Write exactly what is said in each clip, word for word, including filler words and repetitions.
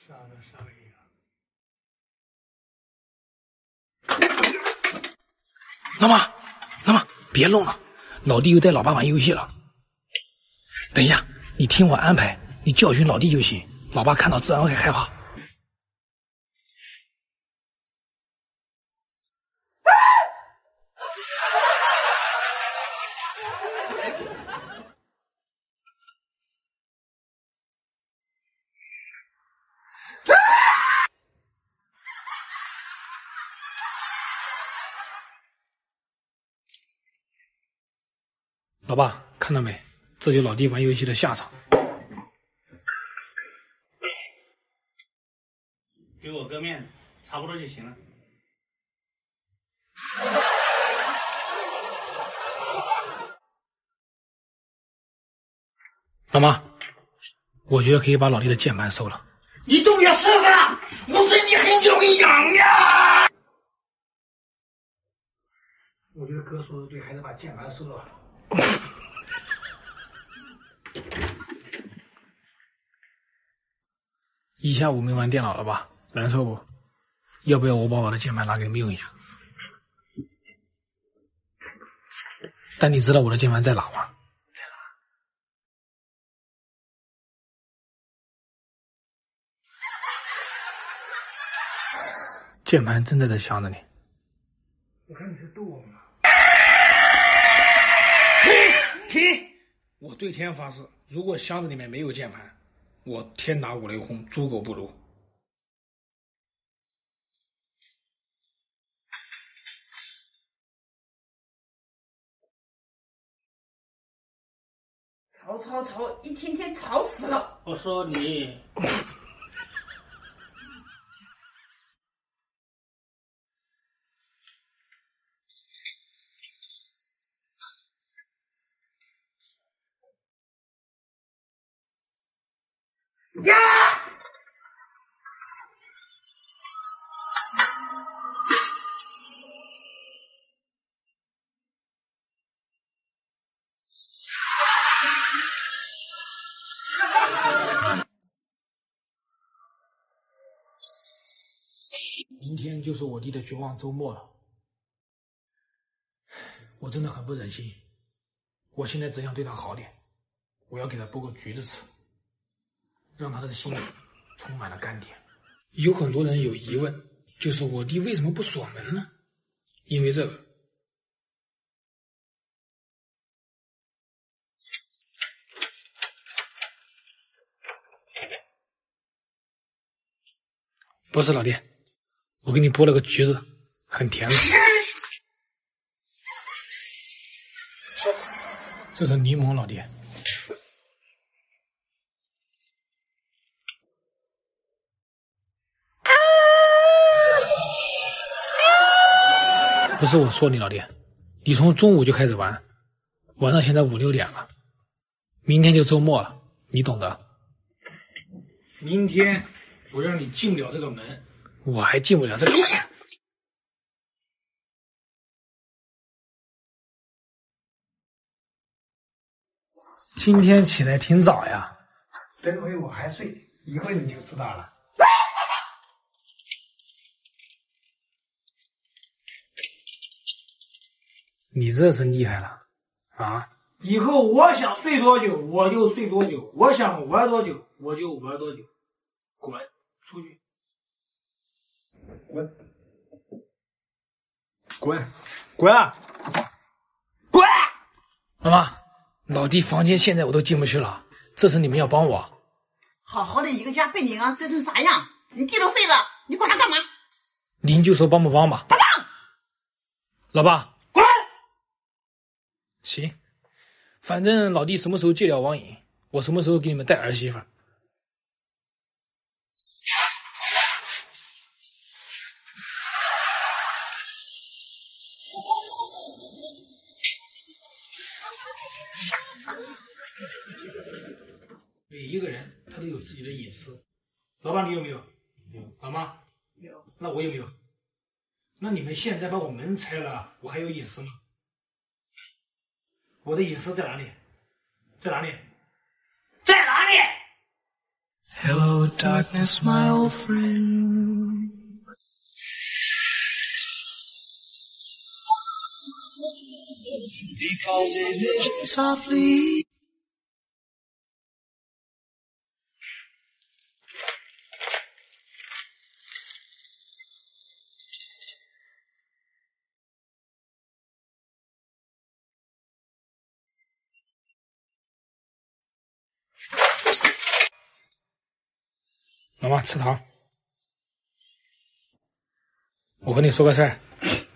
杀了杀了一个。老妈，老妈，别弄了，老弟又带老爸玩游戏了。等一下，你听我安排，你教训老弟就行，老爸看到自然会害怕。老爸，看到没？这就老弟玩游戏的下场。 给我个面子，差不多就行了。 老妈，我觉得可以把老弟的键盘收了。 你都要收了，我身体很久很痒呀。 我觉得哥说的对，还是把键盘收了。一下午没玩电脑了吧？难受不？要不要我把我的键盘拿给你们用一下？但你知道我的键盘在哪吗？键盘正在这想着你。我看你是逗我们了。停停！我对天发誓，如果箱子里面没有键盘，我天打五雷轰，猪狗不如。 吵吵吵，一天天吵死了。 我说你。 呀！ 明天就是我弟的绝望周末了，我真的很不忍心。我现在只想对他好点，我要给他剥个橘子吃，让他的心里充满了甘甜。有很多人有疑问，就是我弟为什么不锁门呢？因为这个。不是老弟，我给你剥了个橘子，很甜的。这是柠檬，老弟。不是我说你老弟，你从中午就开始玩，玩到现在五六点了，明天就周末了，你懂的。明天我让你进不了这个门，我还进不了这个门。今天起来挺早呀，等会我还睡，一会你就知道了。你这是厉害了啊！以后我想睡多久我就睡多久，我想玩多久我就玩多久。滚出去！滚！滚！滚啊！滚！妈妈，老弟房间现在我都进不去了，这次你们要帮我。 好好的一个家被你啊折成啥样？你弟都废了，你管他干嘛？ 您就说帮不帮吧。 不帮！ 老爸， 滚！ 行，反正老弟什么时候戒掉网瘾，我什么时候给你们带儿媳妇。每一个人他都有自己的隐私，老爸你有没有？有。老妈有。 那我有没有？那你们现在把我门拆了，我还有隐私吗？我的隐私在哪里？在哪里？在哪里？ Hello, darkness, my old friend. Because it is softly. 老妈吃糖。我和你说个事儿。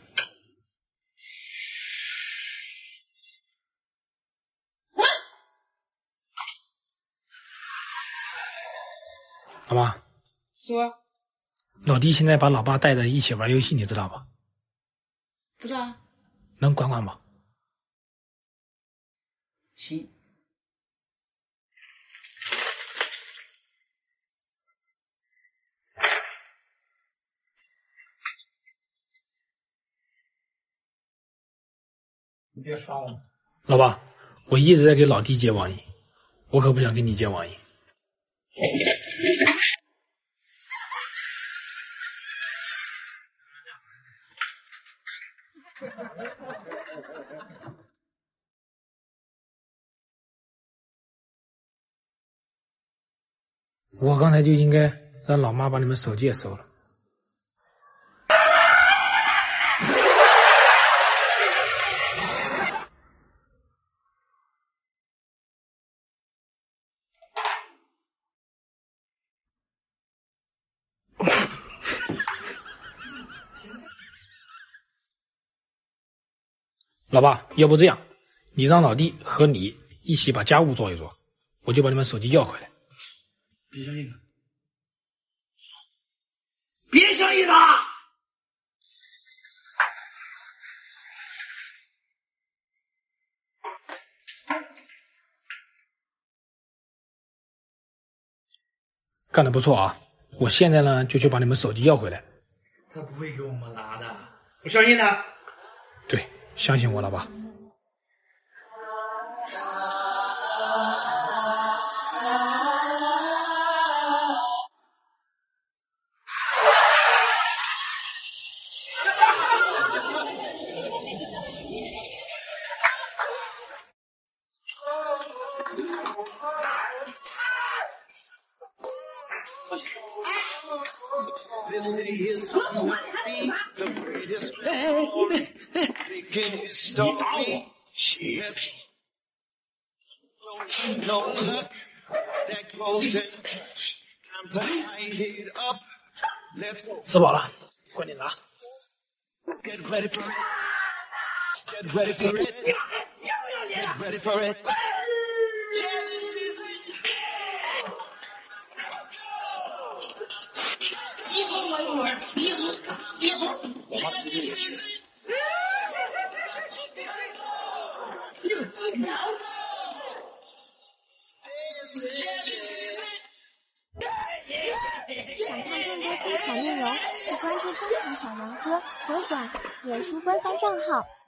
老妈， 说， 老弟现在把老爸带着一起玩游戏，你知道吧？ 知道啊。 能管管吗？ 行。 你别刷我。老爸，我一直在给老弟接网瘾，我可不想跟你接网瘾。我刚才就应该让老妈把你们手机也收了。老爸，要不这样，你让老弟和你一起把家务做一做，我就把你们手机要回来。别相信他， 别相信他！ 干得不错啊！我现在呢就去把你们手机要回来。 他不会给我们拿的， 不相信他。 对，相信我了吧？ This city is gonna be the greatest place. Begin to stop me. Yes. No luck that goes in. Time to light it up. Let's go. 吃饱了，快点拿。 Get ready for it. Get ready for it. Get ready for it. Yeah, this is it. 一会儿我一会儿，一会儿一会儿。 想看更多精彩内容，请关注中华小狼哥博物馆脸书官方账号。